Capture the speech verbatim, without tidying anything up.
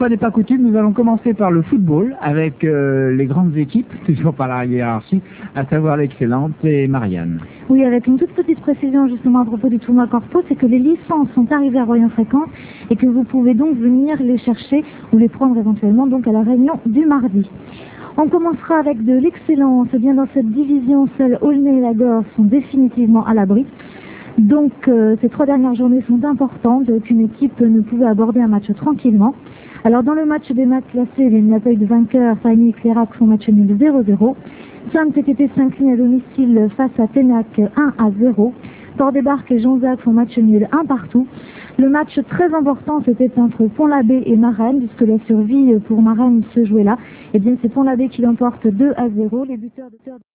fois n'est pas coutume, nous allons commencer par le football avec euh, les grandes équipes, toujours par la hiérarchie, à savoir l'excellente et Marianne. Oui, avec une toute petite précision justement à propos du tournoi Corpo, c'est que les licences sont arrivées à Royan Fréquence et que vous pouvez donc venir les chercher ou les prendre éventuellement donc à la réunion du mardi. On commencera avec de l'excellence. Bien dans cette division, seuls Aulnay et Lagorce sont définitivement à l'abri. Donc euh, ces trois dernières journées sont importantes, qu'une équipe ne pouvait aborder un match tranquillement. Alors dans le match des matchs classés, les Naples de vainqueur, Pagny et Clérac font match nul zéro zéro. Saint-T T s'incline à domicile face à Ténac un à zéro. Port-des-Barques et Jonzac font match nul un partout. Le match très important, c'était entre Pont-l'Abbé et Marennes, puisque la survie pour Marennes se jouait là. Et bien c'est Pont-l'Abbé qui l'emporte deux à zéro. Les buteurs de